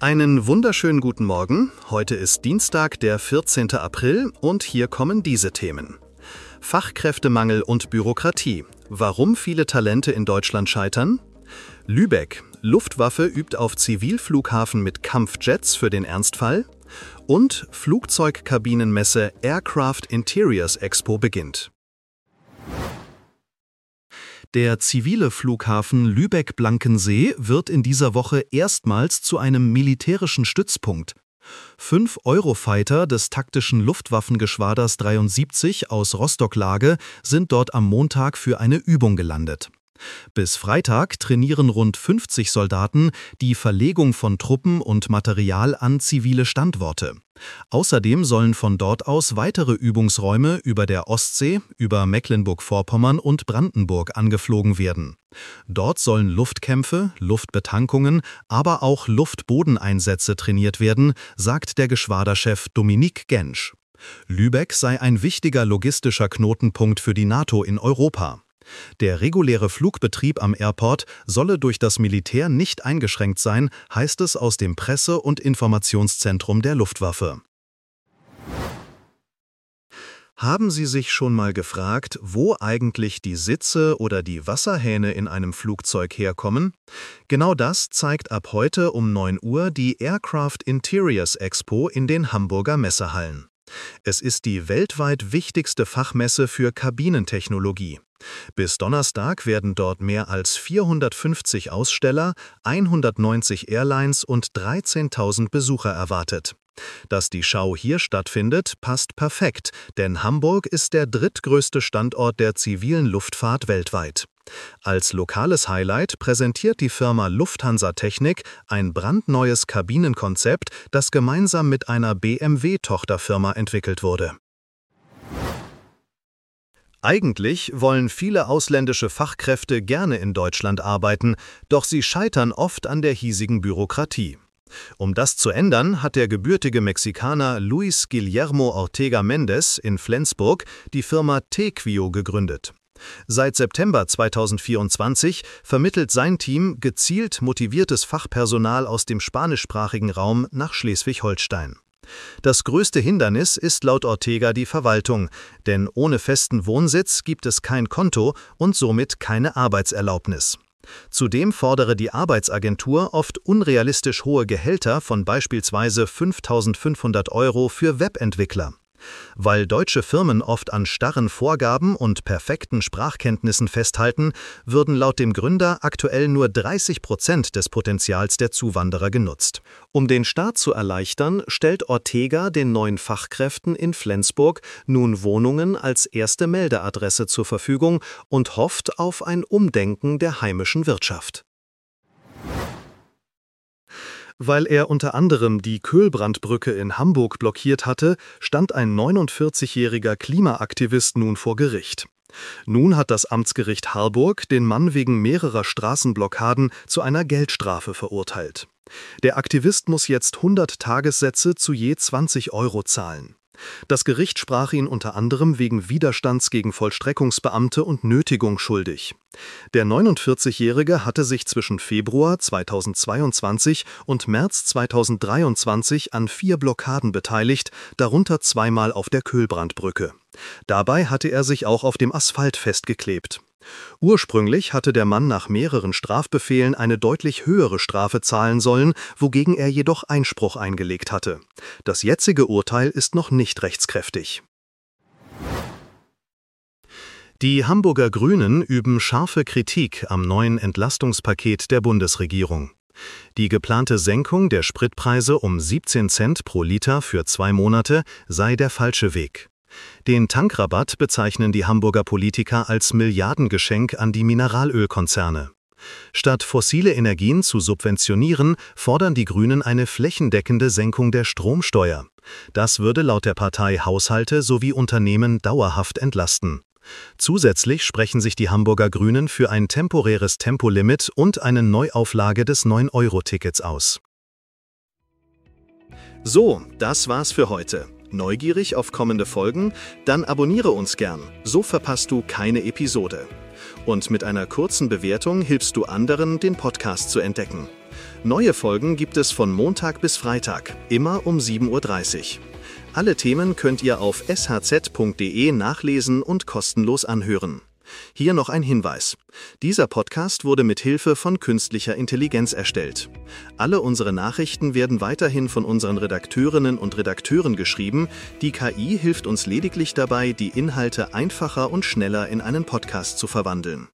Einen wunderschönen guten Morgen. Heute ist Dienstag, der 14. April und hier kommen diese Themen. Fachkräftemangel und Bürokratie. Warum viele Talente in Deutschland scheitern? Lübeck. Luftwaffe übt auf Zivilflughafen mit Kampfjets für den Ernstfall. Und Flugzeugkabinenmesse Aircraft Interiors Expo beginnt. Der zivile Flughafen Lübeck-Blankensee wird in dieser Woche erstmals zu einem militärischen Stützpunkt. 5 Eurofighter des taktischen Luftwaffengeschwaders 73 aus Rostock-Lage sind dort am Montag für eine Übung gelandet. Bis Freitag trainieren rund 50 Soldaten die Verlegung von Truppen und Material an zivile Standorte. Außerdem sollen von dort aus weitere Übungsräume über der Ostsee, über Mecklenburg-Vorpommern und Brandenburg angeflogen werden. Dort sollen Luftkämpfe, Luftbetankungen, aber auch Luftbodeneinsätze trainiert werden, sagt der Geschwaderchef Dominik Gensch. Lübeck sei ein wichtiger logistischer Knotenpunkt für die NATO in Europa. Der reguläre Flugbetrieb am Airport solle durch das Militär nicht eingeschränkt sein, heißt es aus dem Presse- und Informationszentrum der Luftwaffe. Haben Sie sich schon mal gefragt, wo eigentlich die Sitze oder die Wasserhähne in einem Flugzeug herkommen? Genau das zeigt ab heute um 9 Uhr die Aircraft Interiors Expo in den Hamburger Messehallen. Es ist die weltweit wichtigste Fachmesse für Kabinentechnologie. Bis Donnerstag werden dort mehr als 450 Aussteller, 190 Airlines und 13.000 Besucher erwartet. Dass die Schau hier stattfindet, passt perfekt, denn Hamburg ist der drittgrößte Standort der zivilen Luftfahrt weltweit. Als lokales Highlight präsentiert die Firma Lufthansa Technik ein brandneues Kabinenkonzept, das gemeinsam mit einer BMW-Tochterfirma entwickelt wurde. Eigentlich wollen viele ausländische Fachkräfte gerne in Deutschland arbeiten, doch sie scheitern oft an der hiesigen Bürokratie. Um das zu ändern, hat der gebürtige Mexikaner Luis Guillermo Ortega Méndez in Flensburg die Firma Tequio gegründet. Seit September 2024 vermittelt sein Team gezielt motiviertes Fachpersonal aus dem spanischsprachigen Raum nach Schleswig-Holstein. Das größte Hindernis ist laut Ortega die Verwaltung, denn ohne festen Wohnsitz gibt es kein Konto und somit keine Arbeitserlaubnis. Zudem fordere die Arbeitsagentur oft unrealistisch hohe Gehälter von beispielsweise 5.500 € für Webentwickler. Weil deutsche Firmen oft an starren Vorgaben und perfekten Sprachkenntnissen festhalten, würden laut dem Gründer aktuell nur 30% des Potenzials der Zuwanderer genutzt. Um den Start zu erleichtern, stellt Ortega den neuen Fachkräften in Flensburg nun Wohnungen als erste Meldeadresse zur Verfügung und hofft auf ein Umdenken der heimischen Wirtschaft. Weil er unter anderem die Köhlbrandbrücke in Hamburg blockiert hatte, stand ein 49-jähriger Klimaaktivist nun vor Gericht. Nun hat das Amtsgericht Harburg den Mann wegen mehrerer Straßenblockaden zu einer Geldstrafe verurteilt. Der Aktivist muss jetzt 100 Tagessätze zu je 20 € zahlen. Das Gericht sprach ihn unter anderem wegen Widerstands gegen Vollstreckungsbeamte und Nötigung schuldig. Der 49-Jährige hatte sich zwischen Februar 2022 und März 2023 an 4 Blockaden beteiligt, darunter zweimal auf der Köhlbrandbrücke. Dabei hatte er sich auch auf dem Asphalt festgeklebt. Ursprünglich hatte der Mann nach mehreren Strafbefehlen eine deutlich höhere Strafe zahlen sollen, wogegen er jedoch Einspruch eingelegt hatte. Das jetzige Urteil ist noch nicht rechtskräftig. Die Hamburger Grünen üben scharfe Kritik am neuen Entlastungspaket der Bundesregierung. Die geplante Senkung der Spritpreise um 17 Cent pro Liter für 2 Monate sei der falsche Weg. Den Tankrabatt bezeichnen die Hamburger Politiker als Milliardengeschenk an die Mineralölkonzerne. Statt fossile Energien zu subventionieren, fordern die Grünen eine flächendeckende Senkung der Stromsteuer. Das würde laut der Partei Haushalte sowie Unternehmen dauerhaft entlasten. Zusätzlich sprechen sich die Hamburger Grünen für ein temporäres Tempolimit und eine Neuauflage des 9-Euro-Tickets aus. So, das war's für heute. Neugierig auf kommende Folgen? Dann abonniere uns gern, so verpasst du keine Episode. Und mit einer kurzen Bewertung hilfst du anderen, den Podcast zu entdecken. Neue Folgen gibt es von Montag bis Freitag, immer um 7:30 Uhr. Alle Themen könnt ihr auf shz.de nachlesen und kostenlos anhören. Hier noch ein Hinweis. Dieser Podcast wurde mit Hilfe von künstlicher Intelligenz erstellt. Alle unsere Nachrichten werden weiterhin von unseren Redakteurinnen und Redakteuren geschrieben. Die KI hilft uns lediglich dabei, die Inhalte einfacher und schneller in einen Podcast zu verwandeln.